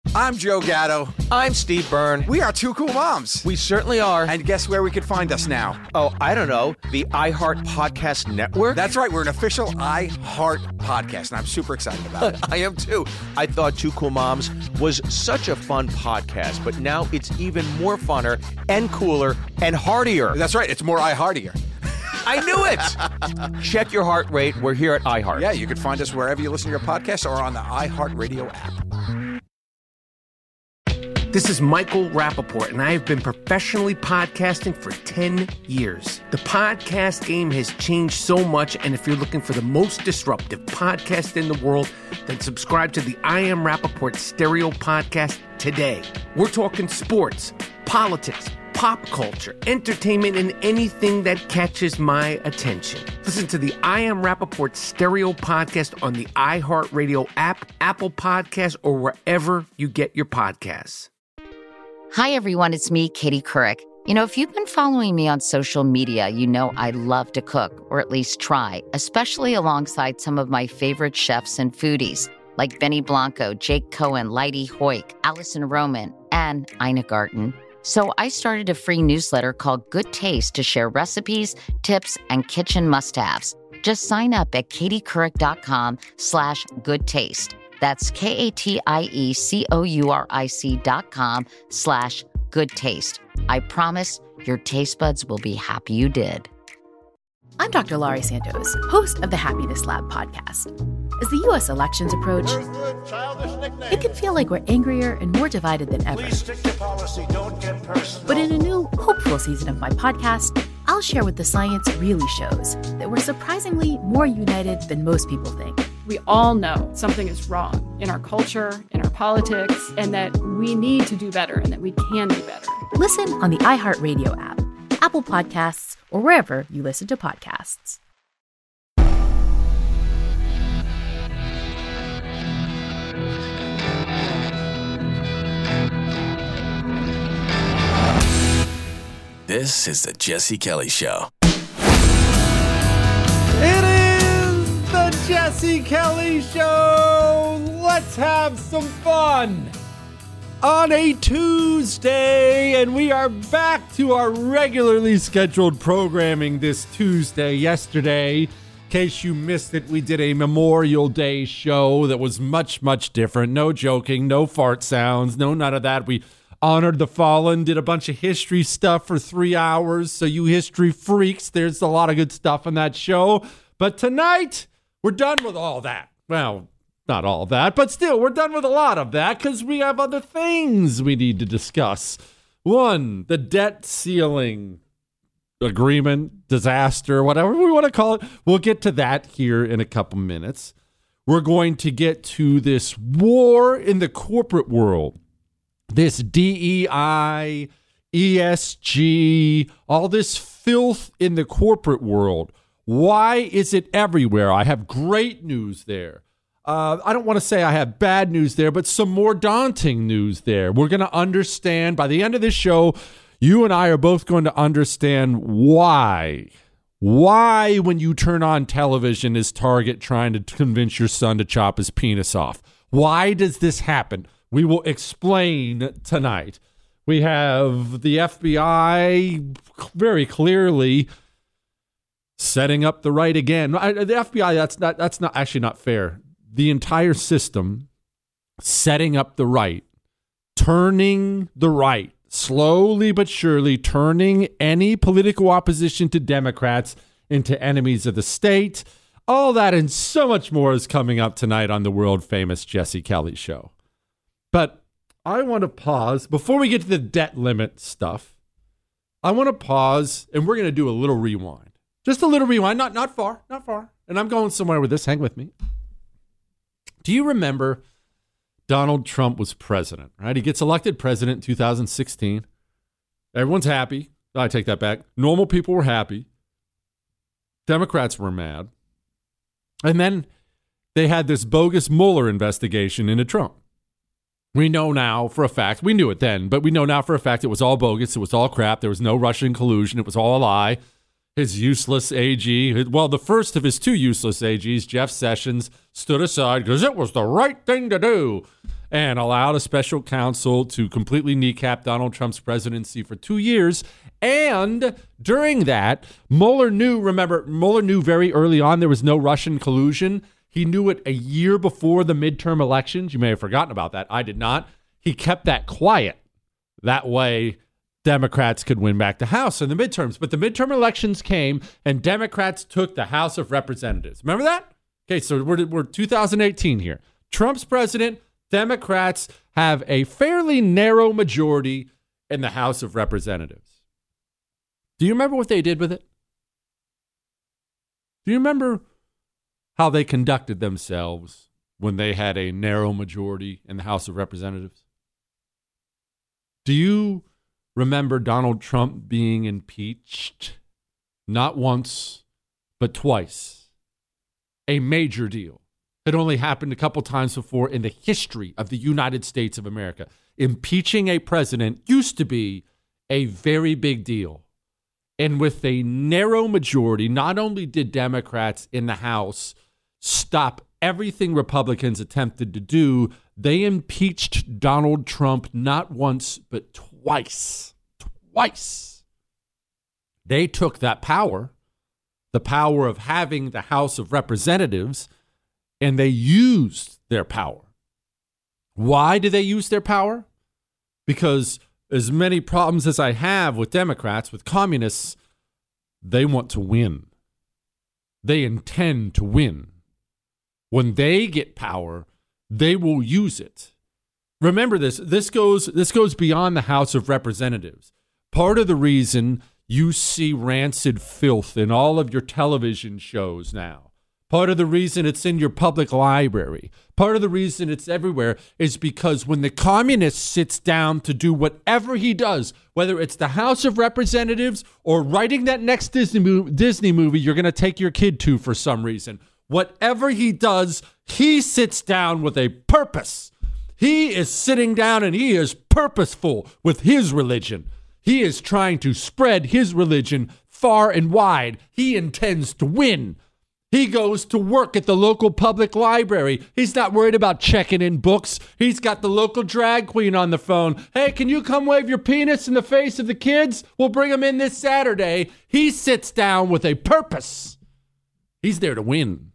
I'm Joe Gatto. I'm Steve Byrne. We are Two Cool Moms. We certainly are. And guess where we could find us now? Oh, I don't know. The iHeart Podcast Network? That's right. We're an official iHeart podcast, and I'm super excited about it. I am too. I thought Two Cool Moms was such a fun podcast, but now it's even more funner and cooler and heartier. That's right. It's more iHeartier. I knew it. Check your heart rate. We're here at iHeart. Yeah, you can find us wherever you listen to your podcasts or on the iHeartRadio app. This is Michael Rappaport, and I have been professionally podcasting for 10 years. The podcast game has changed so much, and if you're looking for the most disruptive podcast in the world, then subscribe to the I Am Rappaport Stereo Podcast today. We're talking sports, politics, pop culture, entertainment, and anything that catches my attention. Listen to the I Am Rappaport Stereo Podcast on the iHeartRadio app, Apple Podcasts, or wherever you get your podcasts. Hi, everyone. It's me, Katie Couric. You know, if you've been following me on social media, you know I love to cook, or at least try, especially alongside some of my favorite chefs and foodies, like Benny Blanco, Jake Cohen, Leidy Hoyk, Allison Roman, and Ina Garten. So I started a free newsletter called Good Taste to share recipes, tips, and kitchen must-haves. Just sign up at katiecouric.com/goodtaste. That's KatieCouric.com/goodtaste. I promise your taste buds will be happy you did. I'm Dr. Laurie Santos, host of the Happiness Lab podcast. As the U.S. elections approach, it can feel like we're angrier and more divided than ever. But in a new, hopeful season of my podcast, I'll share what the science really shows, that we're surprisingly more united than most people think. We all know something is wrong in our culture, in our politics, and that we need to do better and that we can do better. Listen on the iHeartRadio app, Apple Podcasts, or wherever you listen to podcasts. This is the Jesse Kelly Show. It is the Jesse Kelly Show. Let's have some fun on a Tuesday, and we are back to our regularly scheduled programming this Tuesday. Yesterday, in case you missed it, we did a Memorial Day show that was much, much different. No joking, no fart sounds, no none of that. We honored the fallen, did a bunch of history stuff for 3 hours. So you history freaks, there's a lot of good stuff on that show. But tonight, we're done with all that. Well, not all that, but still, we're done with a lot of that because we have other things we need to discuss. One, the debt ceiling agreement, disaster, whatever we want to call it. We'll get to that here in a couple minutes. We're going to get to this war in the corporate world. This DEI, ESG, all this filth in the corporate world. Why is it everywhere? I have great news there. I don't want to say I have bad news there, but some more daunting news there. We're going to understand, by the end of this show, you and I are both going to understand why. Why, when you turn on television, is Target trying to convince your son to chop his penis off? Why does this happen? We will explain tonight. We have the FBI very clearly setting up the right again. The FBI, that's not actually not fair. The entire system setting up the right, turning the right, slowly but surely turning any political opposition to Democrats into enemies of the state. All that and so much more is coming up tonight on the world famous Jesse Kelly Show. But I want to pause before we get to the debt limit stuff. I want to pause, and we're going to do a little rewind. Just a little rewind, not far. And I'm going somewhere with this. Hang with me. Do you remember Donald Trump was president, right? He gets elected president in 2016. Everyone's happy. I take that back. Normal people were happy. Democrats were mad. And then they had this bogus Mueller investigation into Trump. We know now for a fact, we knew it then, but we know now for a fact it was all bogus. It was all crap. There was no Russian collusion. It was all a lie. His useless AG, well, the first of his two useless AGs, Jeff Sessions, stood aside because it was the right thing to do. and allowed a special counsel to completely kneecap Donald Trump's presidency for 2 years. And during that, Mueller knew very early on there was no Russian collusion. He knew it a year before the midterm elections. You may have forgotten about that. I did not. He kept that quiet. That way, Democrats could win back the House in the midterms. But the midterm elections came, and Democrats took the House of Representatives. Remember that? Okay, so we're 2018 here. Trump's president. Democrats have a fairly narrow majority in the House of Representatives. Do you remember what they did with it? Do you remember how they conducted themselves when they had a narrow majority in the House of Representatives? Do you remember Donald Trump being impeached? Not once, but twice. A major deal. It only happened a couple times before in the history of the United States of America. Impeaching a president used to be a very big deal. And with a narrow majority, not only did Democrats in the House stop everything Republicans attempted to do, they impeached Donald Trump not once, but twice. Twice. They took that power, the power of having the House of Representatives, and they used their power. Why did they use their power? Because as many problems as I have with Democrats, with communists, they want to win. They intend to win. When they get power, they will use it. Remember this. This goes beyond the House of Representatives. Part of the reason you see rancid filth in all of your television shows now, part of the reason it's in your public library, part of the reason it's everywhere is because when the communist sits down to do whatever he does, whether it's the House of Representatives or writing that next Disney movie you're going to take your kid to for some reason, whatever he does, he sits down with a purpose. He is sitting down and he is purposeful with his religion. He is trying to spread his religion far and wide. He intends to win. He goes to work at the local public library. He's not worried about checking in books. He's got the local drag queen on the phone. Hey, can you come wave your penis in the face of the kids? We'll bring them in this Saturday. He sits down with a purpose. He's there to win.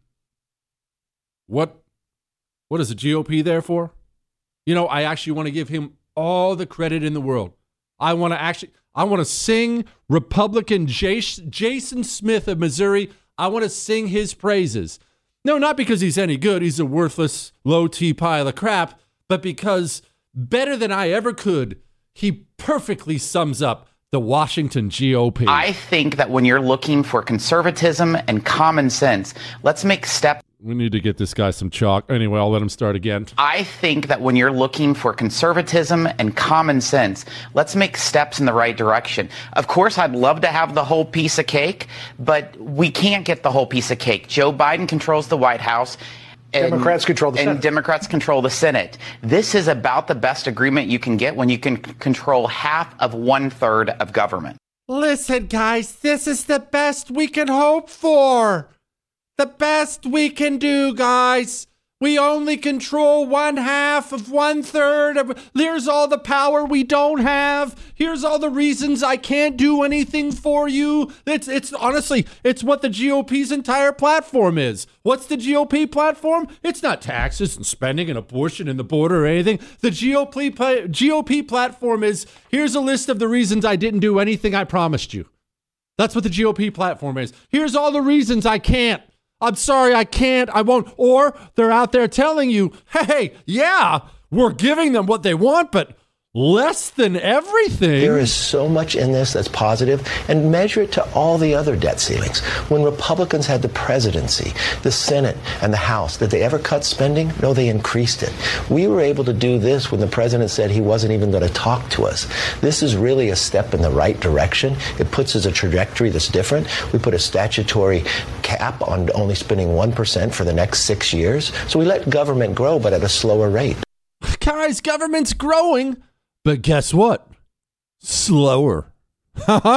What is the GOP there for? You know, I actually want to give him all the credit in the world. I want to sing Republican Jason Smith of Missouri. I want to sing his praises. No, not because he's any good. He's a worthless, low-T pile of crap, but because better than I ever could, he perfectly sums up the Washington GOP. I think that when you're looking for conservatism and common sense, let's make steps. We need to get this guy some chalk. Anyway, I'll let him start again. I think that when you're looking for conservatism and common sense, let's make steps in the right direction. Of course, I'd love to have the whole piece of cake, but we can't get the whole piece of cake. Joe Biden controls the White House. Democrats control the Senate. And Democrats control the Senate. This is about the best agreement you can get when you can control half of 1/3 of government. Listen, guys, this is the best we can hope for. The best we can do, guys. We only control 1/2 of 1/3 of. Here's all the power we don't have. Here's all the reasons I can't do anything for you. It's honestly, it's what the GOP's entire platform is. What's the GOP platform? It's not taxes and spending and abortion and the border or anything. The GOP platform is, here's a list of the reasons I didn't do anything I promised you. That's what the GOP platform is. Here's all the reasons I can't. I'm sorry, I can't, I won't. Or they're out there telling you, hey, yeah, we're giving them what they want, but less than everything. There is so much in this that's positive, and measure it to all the other debt ceilings. When Republicans had the presidency, the Senate, and the House, did they ever cut spending? No, they increased it. We were able to do this when the president said he wasn't even going to talk to us. This is really a step in the right direction. It puts us a trajectory that's different. We put a statutory cap on only spending 1% for the next 6 years. So we let government grow, but at a slower rate. Guys, government's growing. But guess what? Slower.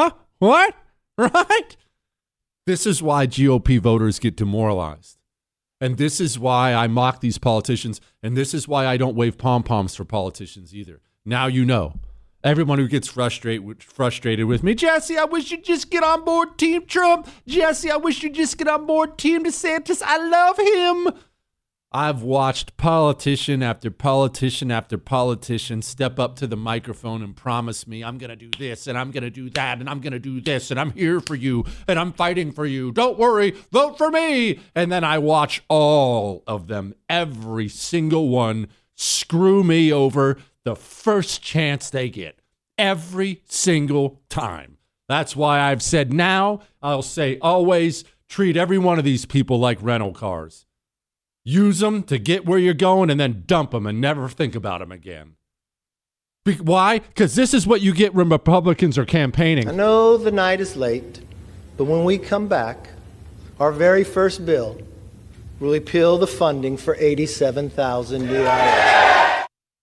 What? Right? This is why GOP voters get demoralized. And this is why I mock these politicians, and this is why I don't wave pom-poms for politicians either. Now you know. Everyone who gets frustrated with me, Jesse, I wish you'd just get on board Team Trump. Jesse, I wish you'd just get on board Team DeSantis. I love him. I've watched politician after politician after politician step up to the microphone and promise me, I'm going to do this and I'm going to do that and I'm going to do this and I'm here for you and I'm fighting for you. Don't worry, vote for me. And then I watch all of them, every single one, screw me over the first chance they get. Every single time. That's why I've said now, I'll say always, treat every one of these people like rental cars. Use them to get where you're going and then dump them and never think about them again. Why? Because this is what you get when Republicans are campaigning. I know the night is late, but when we come back, our very first bill will repeal the funding for 87,000 new IRS.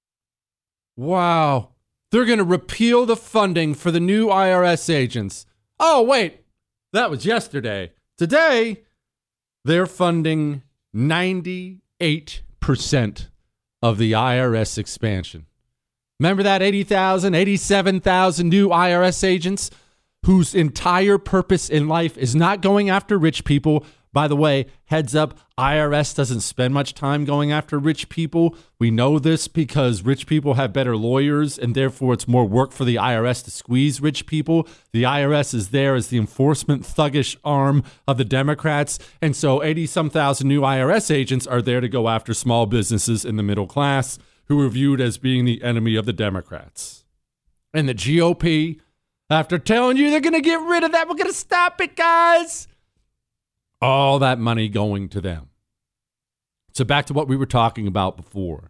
Wow. They're going to repeal the funding for the new IRS agents. Oh, wait. That was yesterday. Today, they're funding 98% of the IRS expansion. Remember that 80,000, 87,000 new IRS agents whose entire purpose in life is not going after rich people. By the way, heads up, IRS doesn't spend much time going after rich people. We know this because rich people have better lawyers, and therefore it's more work for the IRS to squeeze rich people. The IRS is there as the enforcement thuggish arm of the Democrats, and so 80-some thousand new IRS agents are there to go after small businesses in the middle class who are viewed as being the enemy of the Democrats. And the GOP, after telling you they're going to get rid of that, we're going to stop it, guys. All that money going to them. So back to what we were talking about before.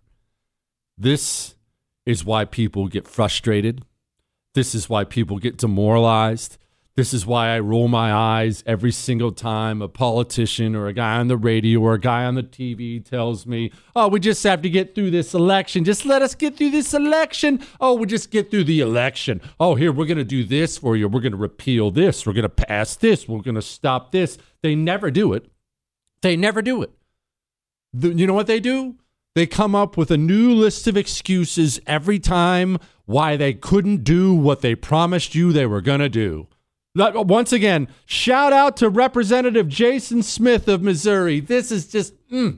This is why people get frustrated. This is why people get demoralized. This is why I roll my eyes every single time a politician or a guy on the radio or a guy on the TV tells me, oh, we just have to get through this election. Just let us get through this election. Oh, we'll just get through the election. Oh, here, we're going to do this for you. We're going to repeal this. We're going to pass this. We're going to stop this. They never do it. They never do it. You know what they do? They come up with a new list of excuses every time why they couldn't do what they promised you they were going to do. Once again, shout out to Representative Jason Smith of Missouri. This is just,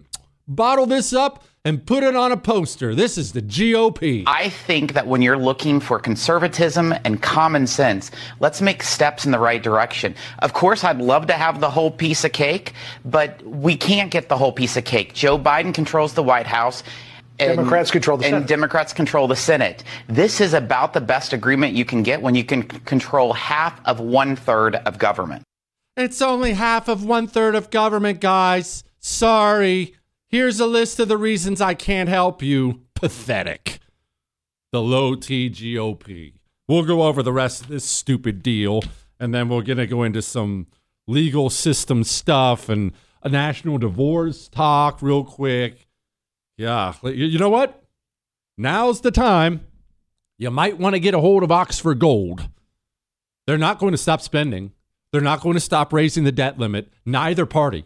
bottle this up and put it on a poster. This is the GOP. I think that when you're looking for conservatism and common sense, let's make steps in the right direction. Of course, I'd love to have the whole piece of cake, but we can't get the whole piece of cake. Joe Biden controls the White House. Democrats control the Senate. And Democrats control the Senate. This is about the best agreement you can get when you can control half of 1/3 of government. It's only half of 1/3 of government, guys. Sorry. Here's a list of the reasons I can't help you. Pathetic. The low T GOP. We'll go over the rest of this stupid deal, and then we're going to go into some legal system stuff and a national divorce talk real quick. Yeah, you know what? Now's the time. You might want to get a hold of Oxford Gold. They're not going to stop spending. They're not going to stop raising the debt limit. Neither party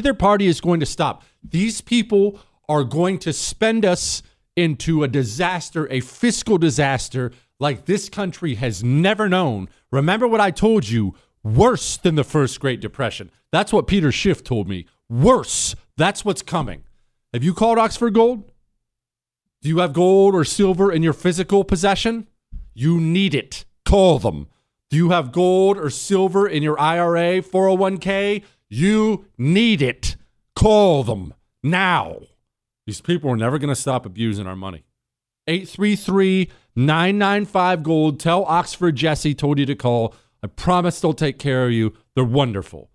is going to stop. These people are going to spend us into a disaster, a fiscal disaster like this country has never known. Remember what I told you, worse than the first Great Depression. That's what Peter Schiff told me. Worse. That's what's coming. Have you called Oxford Gold? Do you have gold or silver in your physical possession? You need it. Call them. Do you have gold or silver in your IRA, 401k? You need it. Call them now. These people are never going to stop abusing our money. 833-995-GOLD. Tell Oxford Jesse told you to call. I promise they'll take care of you. They're wonderful.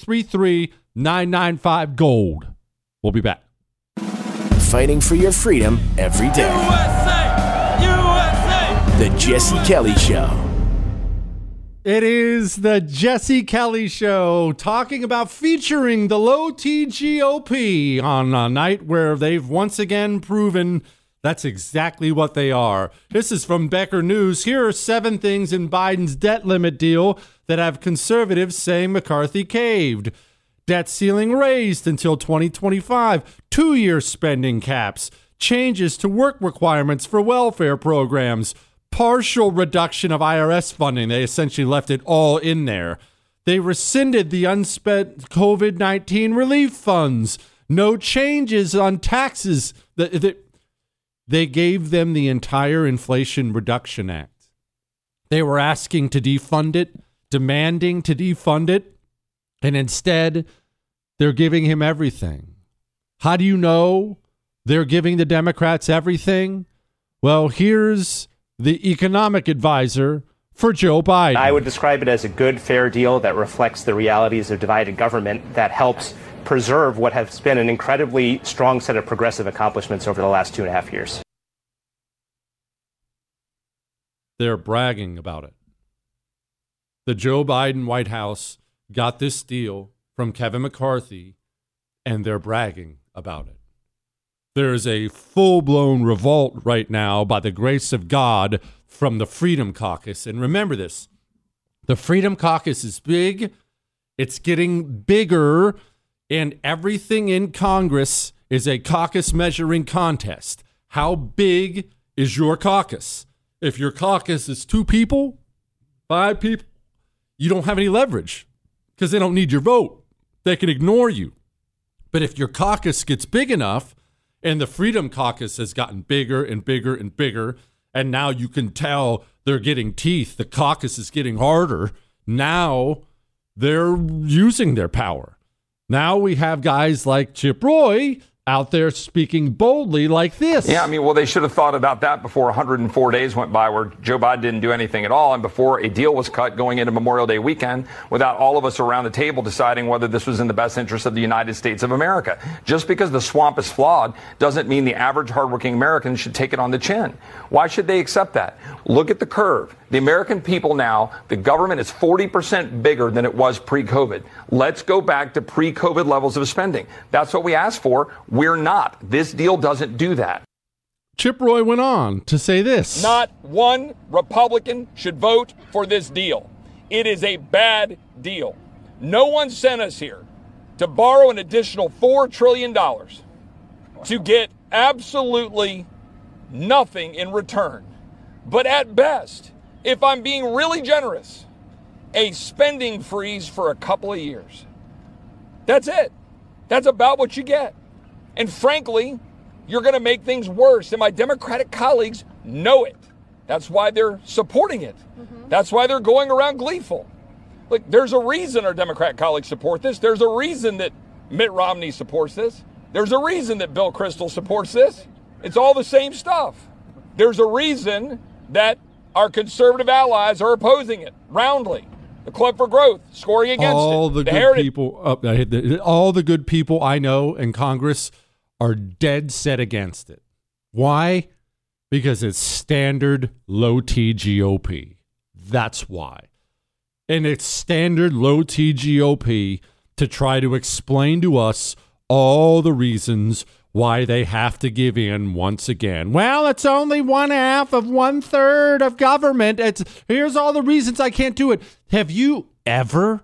833-995-GOLD. We'll be back. Fighting for your freedom every day. USA! USA! The Jesse Kelly Show. It is the Jesse Kelly Show, talking about featuring the low T GOP on a night where they've once again proven that's exactly what they are. This is from Becker News. Here are 7 things in Biden's debt limit deal that have conservatives saying McCarthy caved. Debt ceiling raised until 2025. 2-year spending caps. Changes to work requirements for welfare programs. Partial reduction of IRS funding. They essentially left it all in there. They rescinded the unspent COVID-19 relief funds. No changes on taxes. They gave them the entire Inflation Reduction Act. They were asking to defund it, demanding to defund it, and instead, they're giving him everything. How do you know they're giving the Democrats everything? Well, here's the economic advisor for Joe Biden. I would describe it as a good, fair deal that reflects the realities of divided government, that helps preserve what has been an incredibly strong set of progressive accomplishments over the last 2.5 years. They're bragging about it. The Joe Biden White House got this deal from Kevin McCarthy, and they're bragging about it. There's a full-blown revolt right now, by the grace of God, from the Freedom Caucus. And remember this, the Freedom Caucus is big. It's getting bigger, and everything in Congress is a caucus measuring contest. How big is your caucus? If your caucus is 2 people, 5 people, you don't have any leverage because they don't need your vote. They can ignore you. But if your caucus gets big enough, and the Freedom Caucus has gotten bigger and bigger and bigger, and now you can tell they're getting teeth. The caucus is getting harder. Now they're using their power. Now we have guys like Chip Roy out there speaking boldly like this. Yeah, I mean, well, they should have thought about that before 104 days went by where Joe Biden didn't do anything at all, and before a deal was cut going into Memorial Day weekend without all of us around the table deciding whether this was in the best interest of the United States of America. Just because the swamp is flawed doesn't mean the average hardworking American should take it on the chin. Why should they accept that? Look at the curve. The American people now, the government is 40% bigger than it was pre-COVID. Let's go back to pre-COVID levels of spending. That's what we asked for. We're not. This deal doesn't do that. Chip Roy went on to say this. Not one Republican should vote for this deal. It is a bad deal. No one sent us here to borrow an additional $4 trillion to get absolutely nothing in return. But at best, if I'm being really generous, a spending freeze for a couple of years. That's it. That's about what you get. And frankly, you're going to make things worse. And my Democratic colleagues know it. That's why they're supporting it. That's why they're going around gleeful. Look, there's a reason our Democrat colleagues support this. There's a reason that Mitt Romney supports this. There's a reason that Bill Kristol supports this. It's all the same stuff. There's a reason that our conservative allies are opposing it roundly. The Club for Growth scoring against all it. The good people, all the good people I know in Congress are dead set against it. Why? Because it's standard low T GOP. That's why. And it's standard low T GOP to try to explain to us all the reasons why they have to give in once again. Well, it's only 1/2 of 1/3 of government. Here's all the reasons I can't do it. Have you ever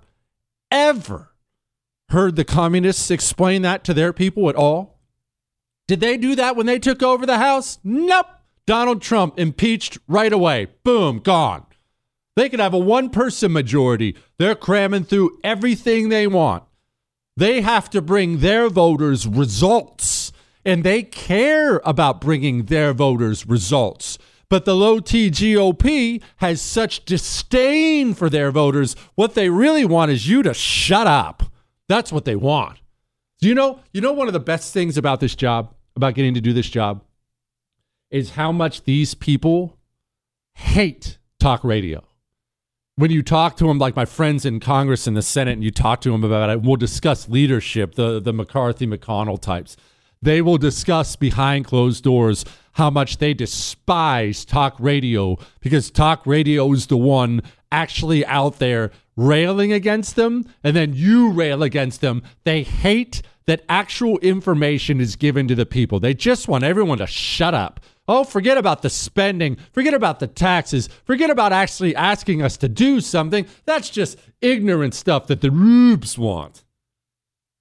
heard the communists explain that to their people at all? Did they do that when they took over the House? Nope. Donald Trump impeached right away. Boom, gone. They could have a 1-person majority. They're cramming through everything they want. They have to bring their voters results. And they care about bringing their voters results. But the low T GOP has such disdain for their voters. What they really want is you to shut up. That's what they want. You know one of the best things about this job, about getting to do this job, is how much these people hate talk radio. When you talk to them, like my friends in Congress and the Senate, and you talk to them about it, we'll discuss leadership, the McCarthy, McConnell types. They will discuss behind closed doors how much they despise talk radio because talk radio is the one actually out there railing against them, and then you rail against them. They hate that actual information is given to the people. They just want everyone to shut up. Oh, forget about the spending. Forget about the taxes. Forget about actually asking us to do something. That's just ignorant stuff that the rubes want.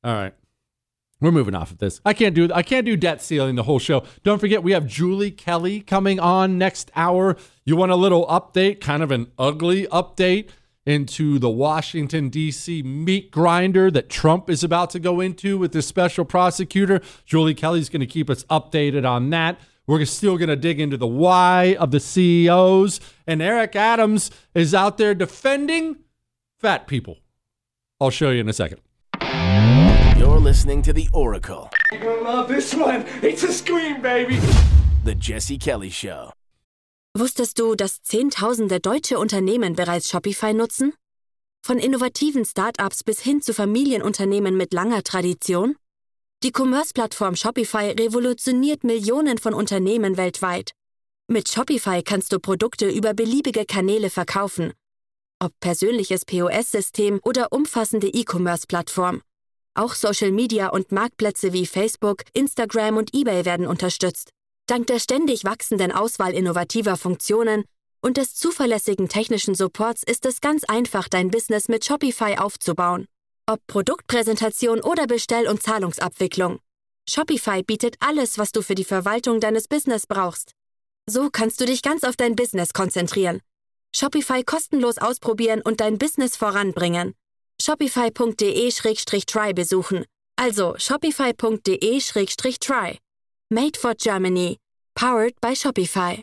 All right. We're moving off of this. I can't do debt ceiling the whole show. Don't forget, we have Julie Kelly coming on next hour. You want a little update, kind of an ugly update into the Washington, D.C. meat grinder that Trump is about to go into with this special prosecutor. Julie Kelly's going to keep us updated on that. We're still going to dig into the why of the CEOs. And Eric Adams is out there defending fat people. I'll show you in a second. You're listening to The Oracle. You're gonna love this one. It's a scream, baby. The Jesse Kelly Show. Wusstest du, dass Zehntausende deutsche Unternehmen bereits Shopify nutzen? Von innovativen Startups bis hin zu Familienunternehmen mit langer Tradition? Die Commerce-Plattform Shopify revolutioniert Millionen von Unternehmen weltweit. Mit Shopify kannst du Produkte über beliebige Kanäle verkaufen. Ob persönliches POS-System oder umfassende E-Commerce-Plattform. Auch Social Media und Marktplätze wie Facebook, Instagram und eBay werden unterstützt. Dank der ständig wachsenden Auswahl innovativer Funktionen und des zuverlässigen technischen Supports ist es ganz einfach, dein Business mit Shopify aufzubauen. Ob Produktpräsentation oder Bestell- und Zahlungsabwicklung. Shopify bietet alles, was du für die Verwaltung deines Business brauchst. So kannst du dich ganz auf dein Business konzentrieren. Shopify kostenlos ausprobieren und dein Business voranbringen. Shopify.de/try besuchen. Also Shopify.de/try. Made for Germany. Powered by Shopify.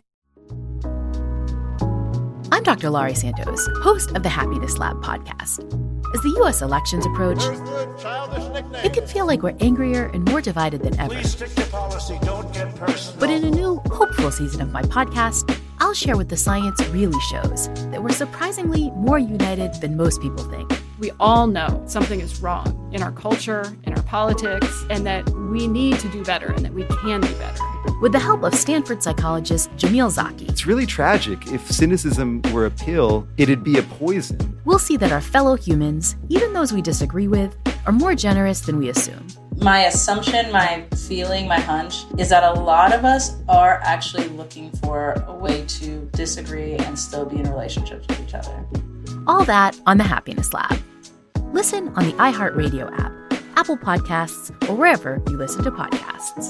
I'm Dr. Laurie Santos, host of the Happiness Lab podcast. As the U.S. elections approach, it can feel like we're angrier and more divided than ever. But in a new, hopeful season of my podcast, I'll share what the science really shows, that we're surprisingly more united than most people think. We all know something is wrong in our culture, in our politics, and that we need to do better and that we can do better. With the help of Stanford psychologist Jamil Zaki. It's really tragic. If cynicism were a pill, it'd be a poison. We'll see that our fellow humans, even those we disagree with, are more generous than we assume. My assumption, my feeling, my hunch is that a lot of us are actually looking for a way to disagree and still be in relationships with each other. All that on the Happiness Lab. Listen on the iHeartRadio app, Apple Podcasts, or wherever you listen to podcasts.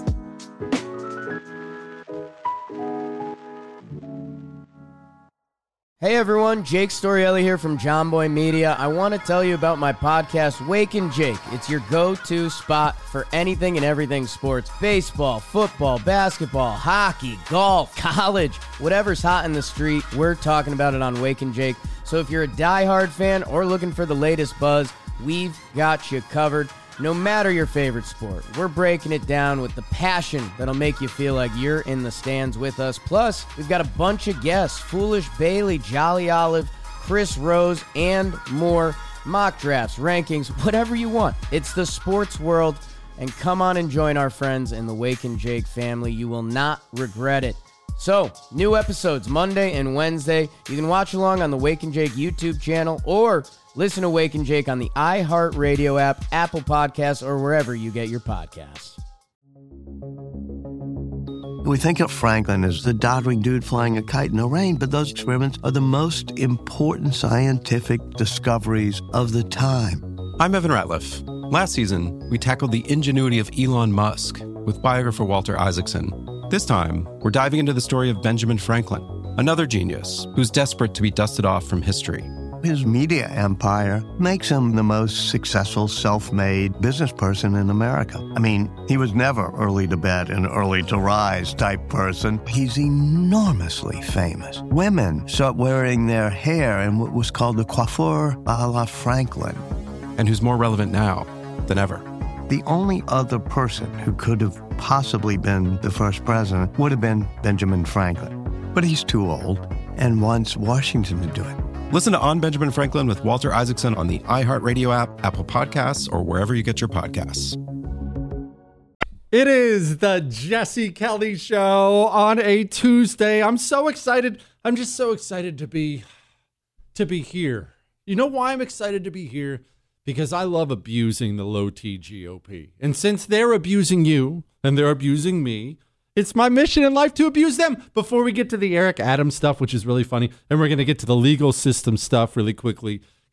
Hey everyone, Jake Storielli here from John Boy Media. I want to tell you about my podcast, Wake and Jake. It's your go-to spot for anything and everything sports. Baseball, football, basketball, hockey, golf, college, whatever's hot in the street, we're talking about it on Wake and Jake. So if you're a diehard fan or looking for the latest buzz, we've got you covered. No matter your favorite sport, we're breaking it down with the passion that'll make you feel like you're in the stands with us. Plus, we've got a bunch of guests, Foolish Bailey, Jolly Olive, Chris Rose, and more. Mock drafts, rankings, whatever you want. It's the sports world, and come on and join our friends in the Wake and Jake family. You will not regret it. So, new episodes Monday and Wednesday. You can watch along on the Wake and Jake YouTube channel or listen to Wake and Jake on the iHeartRadio app, Apple Podcasts, or wherever you get your podcasts. We think of Franklin as the doddering dude flying a kite in the rain, but those experiments are the most important scientific discoveries of the time. I'm Evan Ratliff. Last season, we tackled the ingenuity of Elon Musk with biographer Walter Isaacson. This time, we're diving into the story of Benjamin Franklin, another genius who's desperate to be dusted off from history. His media empire makes him the most successful self-made business person in America. I mean, he was never early to bed and early to rise type person. He's enormously famous. Women start wearing their hair in what was called the coiffure a la Franklin. And who's more relevant now than ever. The only other person who could have possibly been the first president would have been Benjamin Franklin. But he's too old and wants Washington to do it. Listen to On Benjamin Franklin with Walter Isaacson on the iHeartRadio app, Apple Podcasts, or wherever you get your podcasts. It is the Jesse Kelly Show on a Tuesday. I'm so excited. I'm just so excited to be here. You know why I'm excited to be here? Because I love abusing the low-T GOP. And since they're abusing you and they're abusing me, it's my mission in life to abuse them. Before we get to the Eric Adams stuff, which is really funny, and we're going to get to the legal system stuff really quickly,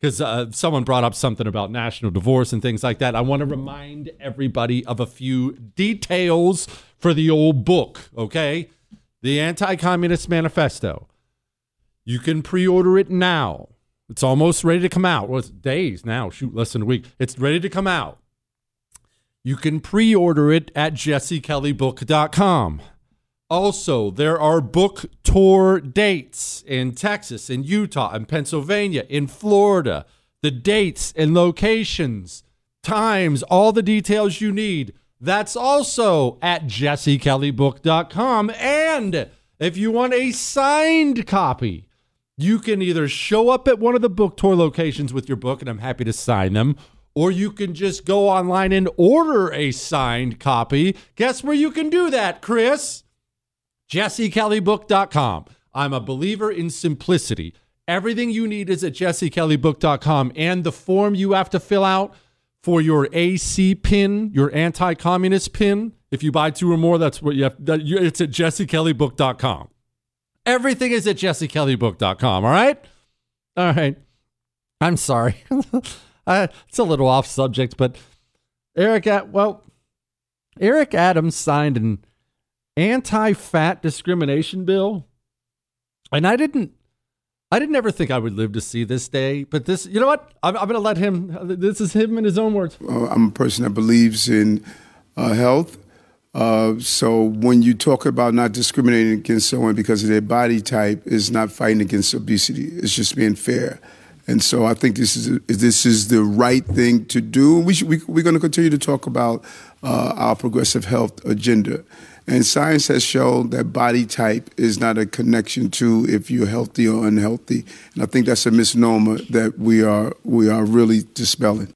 because someone brought up something about national divorce and things like that. I want to remind everybody of a few details for the old book, okay? The Anti-Communist Manifesto. You can pre-order it now. It's almost ready to come out. Well, it's days now. Shoot, less than a week. It's ready to come out. You can pre-order it at jessekellybook.com. Also, there are book tour dates in Texas, in Utah, in Pennsylvania, in Florida. The dates and locations, times, all the details you need. That's also at jessekellybook.com. And if you want a signed copy, you can either show up at one of the book tour locations with your book, and I'm happy to sign them, or you can just go online and order a signed copy. Guess where you can do that, Chris? jessekellybook.com. I'm a believer in simplicity. Everything you need is at jessekellybook.com, and the form you have to fill out for your AC pin, your anti-communist pin, if you buy 2 or more, that's what you have. It's at jessekellybook.com. Everything is at jessekellybook.com, all right? All right. I'm sorry. It's a little off subject, but Eric Adams signed an anti-fat discrimination bill, and I didn't ever think I would live to see this day, but this, you know what? I'm going to let him, this is him in his own words. I'm a person that believes in health. So when you talk about not discriminating against someone because of their body type, is not fighting against obesity. It's just being fair. And so I think this is the right thing to do. We're going to continue to talk about our progressive health agenda. And science has shown that body type is not a connection to if you're healthy or unhealthy. And I think that's a misnomer that we are really dispelling.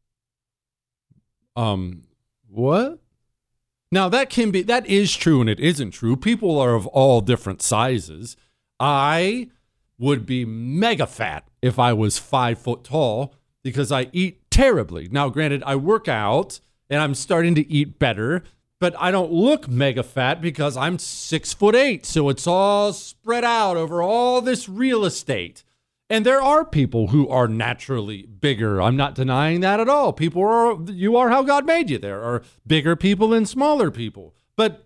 What? Now that is true and it isn't true. People are of all different sizes. I would be mega fat if I was 5 foot tall because I eat terribly. Now, granted, I work out and I'm starting to eat better, but I don't look mega fat because I'm 6'8". So it's all spread out over all this real estate. And there are people who are naturally bigger. I'm not denying that at all. You are how God made you. There are bigger people and smaller people. But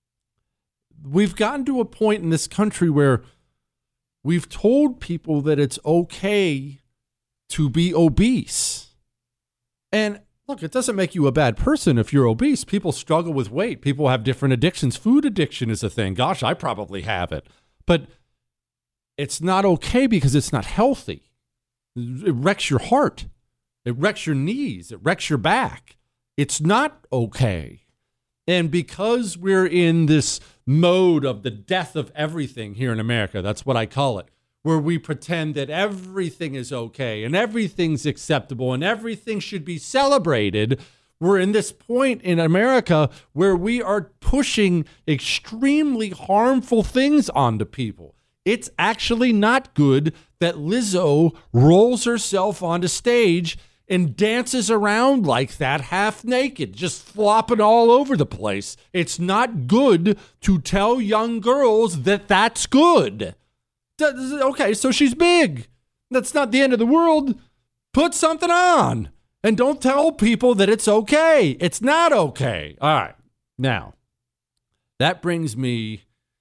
we've gotten to a point in this country where we've told people that it's okay to be obese. And look, it doesn't make you a bad person if you're obese. People struggle with weight. People have different addictions. Food addiction is a thing. Gosh, I probably have it. But it's not okay because it's not healthy. It wrecks your heart. It wrecks your knees. It wrecks your back. It's not okay. And because we're in this mode of the death of everything here in America, that's what I call it, where we pretend that everything is okay and everything's acceptable and everything should be celebrated, we're in this point in America where we are pushing extremely harmful things onto people. It's actually not good that Lizzo rolls herself onto stage and dances around like that half naked, just flopping all over the place. It's not good to tell young girls that that's good. Okay, so she's big. That's not the end of the world. Put something on and don't tell people that it's okay. It's not okay. All right. Now, that brings me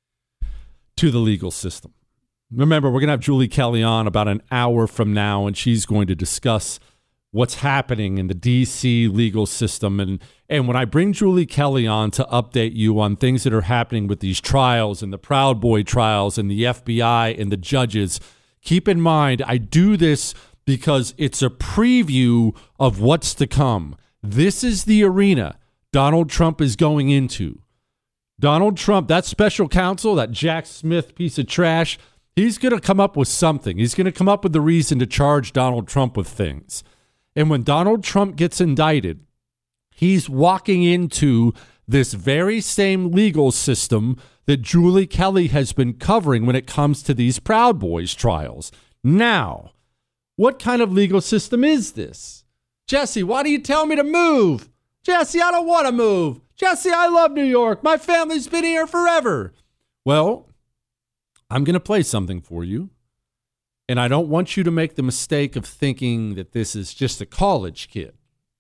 to the legal system. Remember, we're going to have Julie Kelly on about an hour from now, and she's going to discuss what's happening in the D.C. legal system. And when I bring Julie Kelly on to update you on things that are happening with these trials and the Proud Boy trials and the FBI and the judges, keep in mind, I do this because it's a preview of what's to come. This is the arena Donald Trump is going into. Donald Trump, that special counsel, that Jack Smith piece of trash, he's going to come up with something. He's going to come up with the reason to charge Donald Trump with things. And when Donald Trump gets indicted, he's walking into this very same legal system that Julie Kelly has been covering when it comes to these Proud Boys trials. Now, what kind of legal system is this? Jesse, why do you tell me to move? Jesse, I don't want to move. Jesse, I love New York. My family's been here forever. Well, I'm going to play something for you. And I don't want you to make the mistake of thinking that this is just a college kid.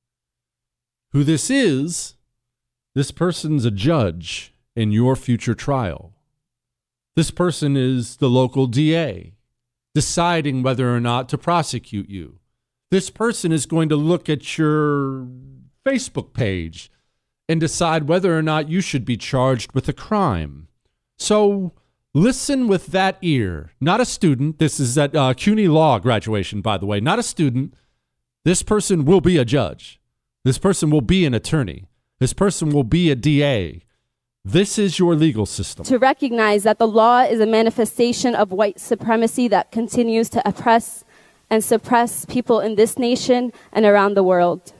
Who this person's a judge in your future trial. This person is the local DA deciding whether or not to prosecute you. This person is going to look at your Facebook page and decide whether or not you should be charged with a crime. So listen with that ear. Not a student. This is at CUNY Law graduation, by the way. Not a student. This person will be a judge. This person will be an attorney. This person will be a DA. This is your legal system. To recognize that the law is a manifestation of white supremacy that continues to oppress and suppress people in this nation and around the world.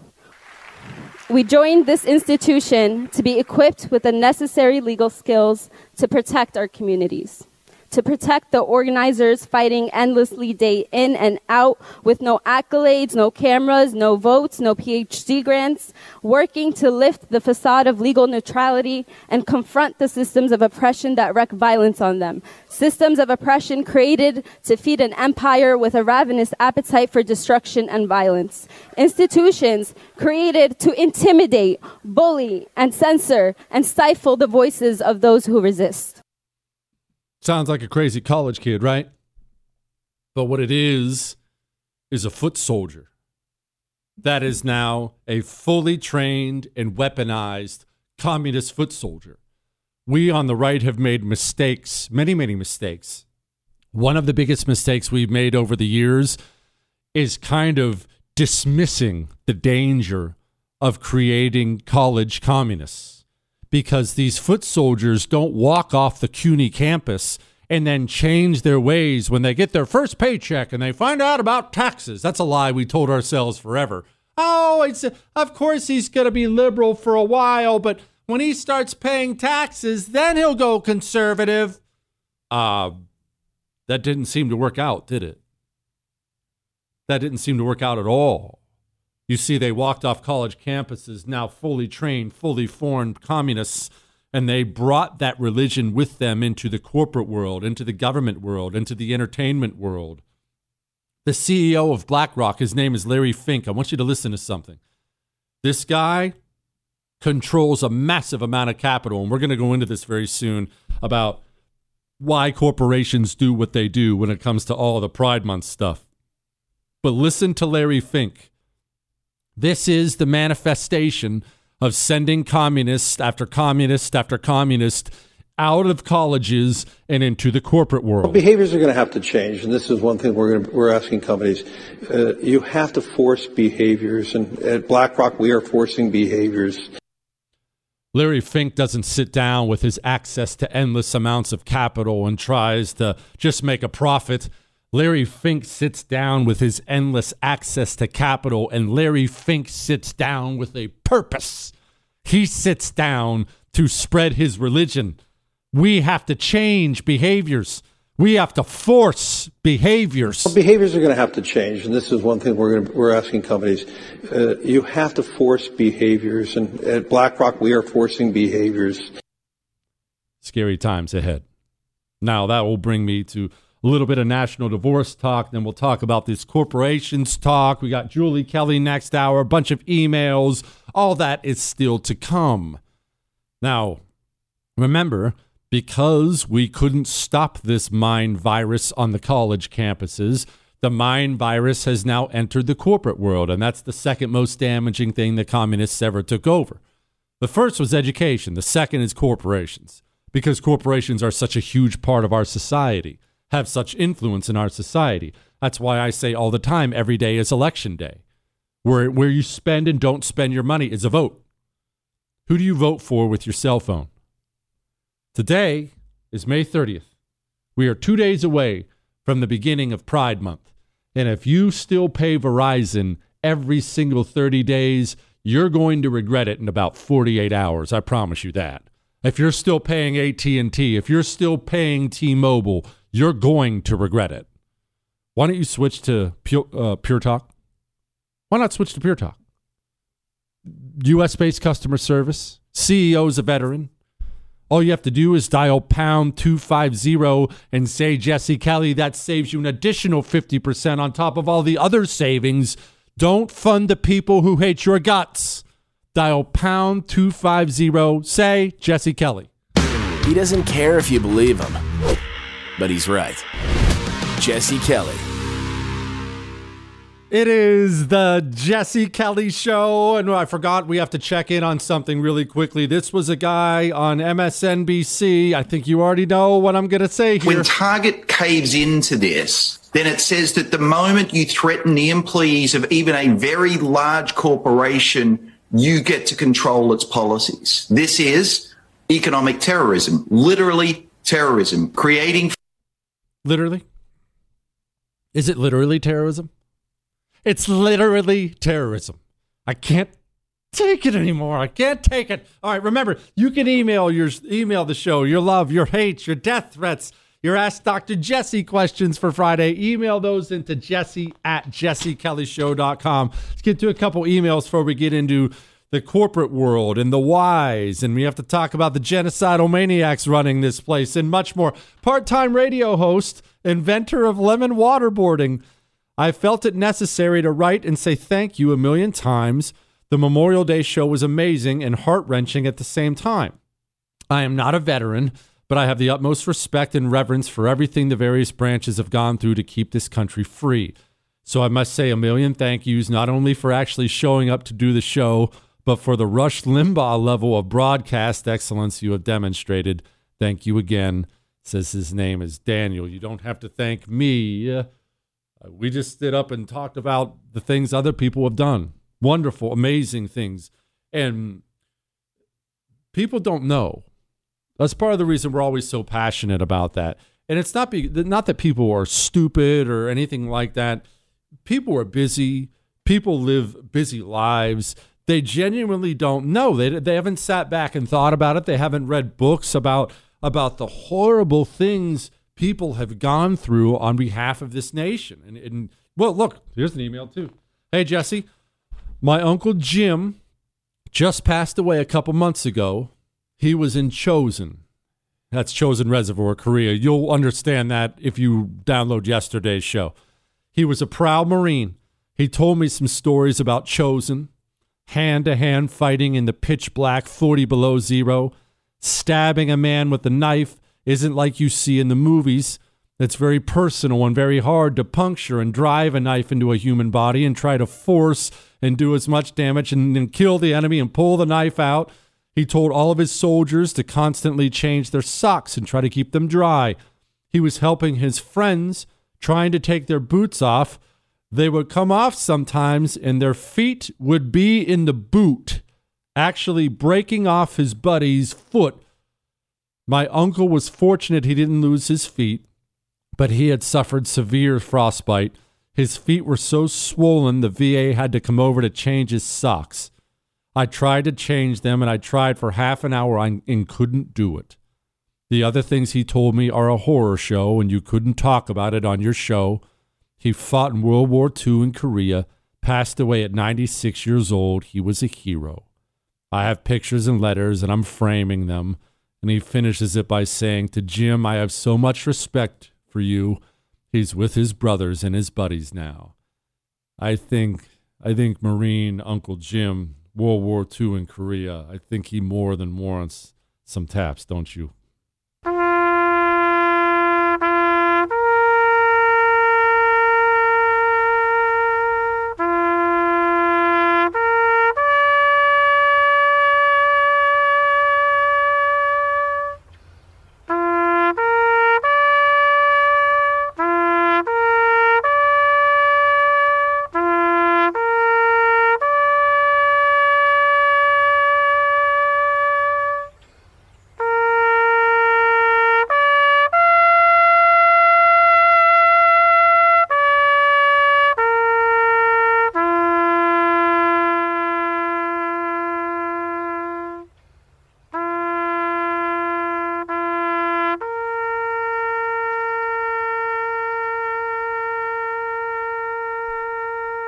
We joined this institution to be equipped with the necessary legal skills to protect our communities, to protect the organizers fighting endlessly day in and out with no accolades, no cameras, no votes, no PhD grants, working to lift the facade of legal neutrality and confront the systems of oppression that wreak violence on them. Systems of oppression created to feed an empire with a ravenous appetite for destruction and violence. Institutions created to intimidate, bully, and censor and stifle the voices of those who resist. Sounds like a crazy college kid, right? But what it is a foot soldier that is now a fully trained and weaponized communist foot soldier. We on the right have made mistakes, many, many mistakes. One of the biggest mistakes we've made over the years is kind of dismissing the danger of creating college communists. Because these foot soldiers don't walk off the CUNY campus and then change their ways when they get their first paycheck and they find out about taxes. That's a lie we told ourselves forever. Oh, of course he's going to be liberal for a while, but when he starts paying taxes, then he'll go conservative. That didn't seem to work out, did it? That didn't seem to work out at all. You see, they walked off college campuses, now fully trained, fully formed communists, and they brought that religion with them into the corporate world, into the government world, into the entertainment world. The CEO of BlackRock, his name is Larry Fink. I want you to listen to something. This guy controls a massive amount of capital, and we're going to go into this very soon about why corporations do what they do when it comes to all the Pride Month stuff. But listen to Larry Fink. This is the manifestation of sending communist after communist after communist out of colleges and into the corporate world. Well, behaviors are going to have to change, and this is one thing we're asking companies. You have to force behaviors, and at BlackRock we are forcing behaviors. Larry Fink doesn't sit down with his access to endless amounts of capital and tries to just make a profit. Larry Fink sits down with his endless access to capital, and Larry Fink sits down with a purpose. He sits down to spread his religion. We have to change behaviors. We have to force behaviors. Well, behaviors are going to have to change, and this is one thing we're asking companies. You have to force behaviors, and at BlackRock we are forcing behaviors. Scary times ahead. Now that will bring me to a little bit of national divorce talk. Then we'll talk about this corporations talk. We got Julie Kelly next hour, a bunch of emails. All that is still to come. Now, remember, because we couldn't stop this mind virus on the college campuses, the mind virus has now entered the corporate world, and that's the second most damaging thing the communists ever took over. The first was education. The second is corporations, because corporations are such a huge part of our society, have such influence in our society. That's why I say all the time, every day is election day. Where you spend and don't spend your money is a vote. Who do you vote for with your cell phone? Today is May 30th. We are 2 days away from the beginning of Pride Month. And if you still pay Verizon every single 30 days, you're going to regret it in about 48 hours. I promise you that. If you're still paying AT&T, if you're still paying T-Mobile, you're going to regret it. Why don't you switch to Pure Talk? Why not switch to Pure Talk? U.S.-based customer service, CEO's a veteran. All you have to do is dial pound 250 and say Jesse Kelly. That saves you an additional 50% on top of all the other savings. Don't fund the people who hate your guts. Dial pound 250. Say Jesse Kelly. He doesn't care if you believe him, but he's right. Jesse Kelly. It is the Jesse Kelly Show, and I forgot we have to check in on something really quickly. This was a guy on MSNBC. I think you already know what I'm going to say here. When Target caves into this, then it says that the moment you threaten the employees of even a very large corporation, you get to control its policies. This is economic terrorism, literally terrorism, creating... Literally? Is it literally terrorism? It's literally terrorism. I can't take it anymore. I can't take it. All right, remember, you can email the show, your love, your hate, your death threats, your Ask Dr. Jesse questions for Friday. Email those into jesse@jessekellyshow.com. Let's get to a couple emails before we get into the corporate world and the whys, and we have to talk about the genocidal maniacs running this place and much more. Part-time radio host, inventor of lemon waterboarding. I felt it necessary to write and say thank you a million times. The Memorial Day show was amazing and heart-wrenching at the same time. I am not a veteran, but I have the utmost respect and reverence for everything the various branches have gone through to keep this country free. So I must say a million thank yous, not only for actually showing up to do the show, but for the Rush Limbaugh level of broadcast excellence you have demonstrated. Thank you again. Says his name is Daniel. You don't have to thank me. We just stood up and talked about the things other people have done. Wonderful, amazing things. And people don't know. That's part of the reason we're always so passionate about that. And it's not that people are stupid or anything like that. People are busy. People live busy lives. They genuinely don't know. They haven't sat back and thought about it. They haven't read books about the horrible things people have gone through on behalf of this nation. And well, look, here's an email too. Hey, Jesse, my Uncle Jim just passed away a couple months ago. He was in Chosin. That's Chosin Reservoir, Korea. You'll understand that if you download yesterday's show. He was a proud Marine. He told me some stories about Chosin, hand-to-hand fighting in the pitch black 40 below zero. Stabbing a man with a knife isn't like you see in the movies. It's very personal and very hard to puncture and drive a knife into a human body and try to force and do as much damage and then kill the enemy and pull the knife out. He told all of his soldiers to constantly change their socks and try to keep them dry. He was helping his friends trying to take their boots off. They would come off sometimes and their feet would be in the boot, actually breaking off his buddy's foot. My uncle was fortunate he didn't lose his feet, but he had suffered severe frostbite. His feet were so swollen the VA had to come over to change his socks. I tried to change them, and I tried for half an hour and couldn't do it. The other things he told me are a horror show, and you couldn't talk about it on your show. He fought in World War II in Korea, passed away at 96 years old. He was a hero. I have pictures and letters, and I'm framing them. And he finishes it by saying, to Jim, I have so much respect for you. He's with his brothers and his buddies now. I think Marine Uncle Jim, World War II in Korea, I think he more than warrants some taps, don't you?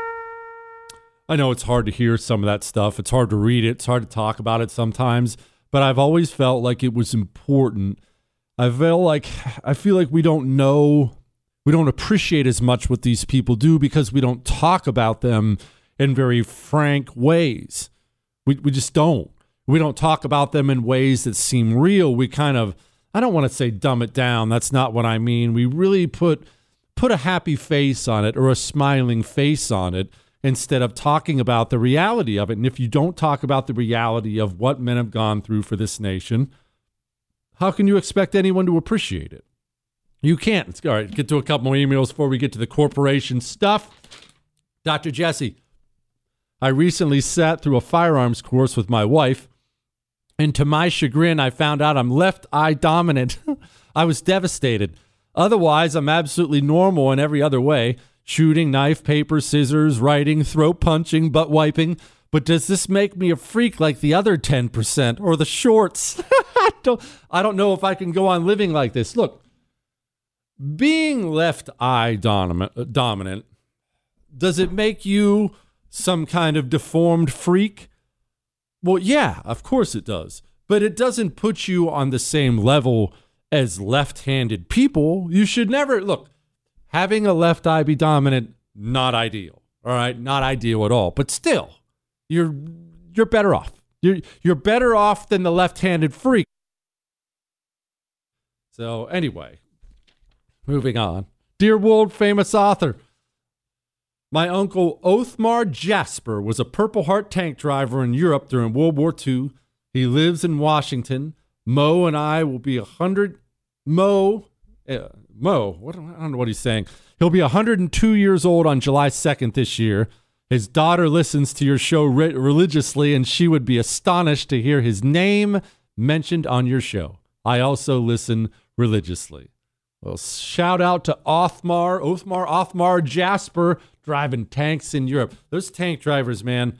I know it's hard to hear some of that stuff. It's hard to read it. It's hard to talk about it sometimes. but I've always felt like it was important. I feel like we don't appreciate as much what these people do because we don't talk about them in very frank ways. We just don't. We don't talk about them in ways that seem real. We kind of, I don't want to say dumb it down. That's not what I mean. We really put a happy face on it or a smiling face on it instead of talking about the reality of it. And if you don't talk about the reality of what men have gone through for this nation, how can you expect anyone to appreciate it? You can't. All right, get to a couple more emails before we get to the corporation stuff. Dr. Jesse, I recently sat through a firearms course with my wife, and to my chagrin, I found out I'm left eye dominant. I was devastated. Otherwise, I'm absolutely normal in every other way. Shooting, knife, paper, scissors, writing, throat punching, butt wiping. But does this make me a freak like the other 10% or the shorts? I don't know if I can go on living like this. Look, being left eye dominant, does it make you some kind of deformed freak? Well, yeah, of course it does. But it doesn't put you on the same level as left-handed people. You should never, look, having a left eye be dominant, not ideal. All right, not ideal at all. But still, you're better off. You're better off than the left-handed freak. So anyway, moving on. Dear world famous author, my uncle Othmar Jasper was a Purple Heart tank driver in Europe during World War II. He lives in Washington. Mo and I will be 100. Mo, I don't know what he's saying. He'll be 102 years old on July 2nd this year. His daughter listens to your show religiously, and she would be astonished to hear his name mentioned on your show. I also listen religiously. Well, shout out to Othmar Jasper, driving tanks in Europe. Those tank drivers, man.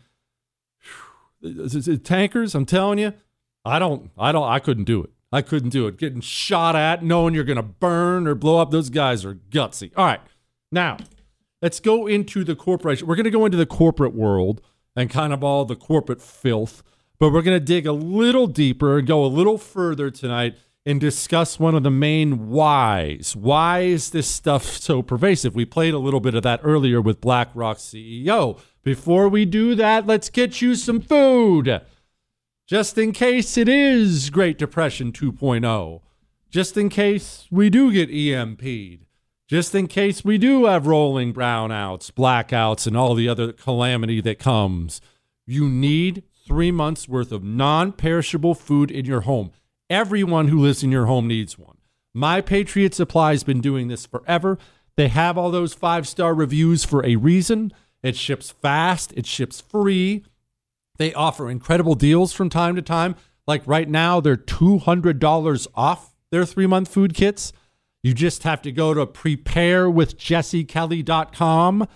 Tankers, I'm telling you, I couldn't do it. I couldn't do it. Getting shot at, knowing you're going to burn or blow up, those guys are gutsy. All right, now, let's go into the corporation. We're going to go into the corporate world and kind of all the corporate filth, but we're going to dig a little deeper and go a little further tonight and discuss one of the main whys. Why is this stuff so pervasive? We played a little bit of that earlier with BlackRock CEO. Before we do that, let's get you some food. Just in case it is Great Depression 2.0. Just in case we do get EMP'd. Just in case we do have rolling brownouts, blackouts, and all the other calamity that comes. You need 3 months worth of non-perishable food in your home. Everyone who lives in your home needs one. My Patriot Supply has been doing this forever. They have all those 5-star reviews for a reason. It ships fast. It ships free. They offer incredible deals from time to time. Like right now, they're $200 off their 3-month food kits. You just have to go to preparewithjessekelly.com.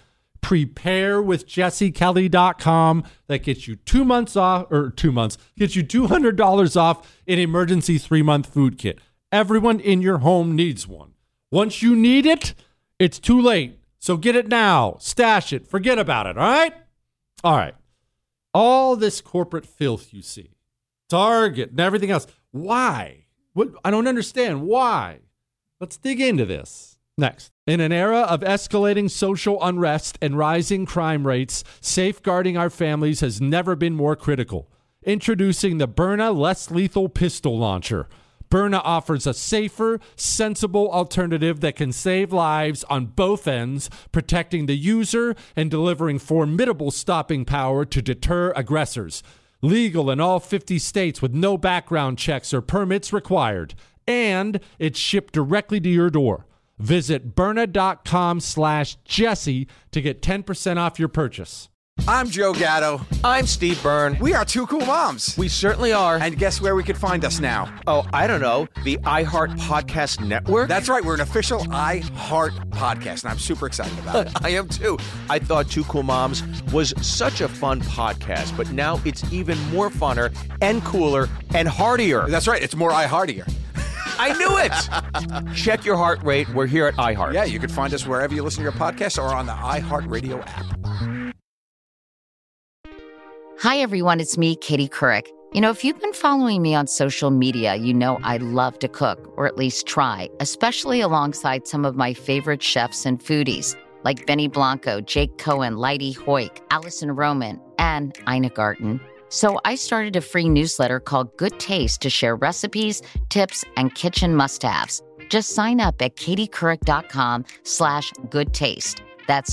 Preparewithjessekelly.com. That gets you 2 months off, or 2 months, gets you $200 off an emergency 3-month food kit. Everyone in your home needs one. Once you need it, it's too late. So get it now. Stash it. Forget about it. All right? All right. All this corporate filth you see, Target and everything else. Why? What? I don't understand. Why? Let's dig into this next. In an era of escalating social unrest and rising crime rates, safeguarding our families has never been more critical. Introducing the Byrna Less Lethal Pistol Launcher. Byrna offers a safer, sensible alternative that can save lives on both ends, protecting the user and delivering formidable stopping power to deter aggressors. Legal in all 50 states with no background checks or permits required. And it's shipped directly to your door. Visit Byrna.com/Jesse to get 10% off your purchase. I'm Joe Gatto. I'm Steve Byrne. We are Two Cool Moms. We certainly are. And guess where we could find us now? Oh, I don't know. The iHeart Podcast Network? That's right. We're an official iHeart podcast, and I'm super excited about it. I am too. I thought Two Cool Moms was such a fun podcast, but now it's even more funner and cooler and heartier. That's right. It's more iHeartier. I knew it. Check your heart rate. We're here at iHeart. Yeah, you can find us wherever you listen to your podcasts or on the iHeartRadio app. Hi, everyone. It's me, Katie Couric. You know, if you've been following me on social media, you know I love to cook, or at least try, especially alongside some of my favorite chefs and foodies, like Benny Blanco, Jake Cohen, Leidy Hoyk, Allison Roman, and Ina Garten. So I started a free newsletter called Good Taste to share recipes, tips, and kitchen must-haves. Just sign up at katiecouric.com/goodtaste. That's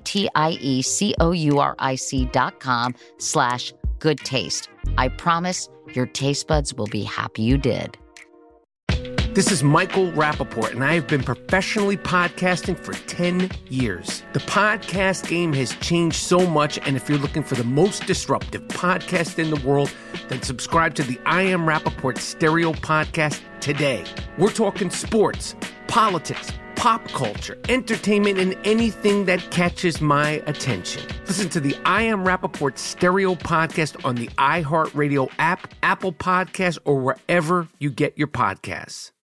KatieCouric.com/goodtaste. I promise your taste buds will be happy you did. This is Michael Rappaport, and I have been professionally podcasting for 10 years. The podcast game has changed so much, and if you're looking for the most disruptive podcast in the world, then subscribe to the I Am Rappaport Stereo Podcast today. We're talking sports, politics, pop culture, entertainment, and anything that catches my attention. Listen to the I Am Rappaport Stereo Podcast on the iHeartRadio app, Apple Podcasts, or wherever you get your podcasts.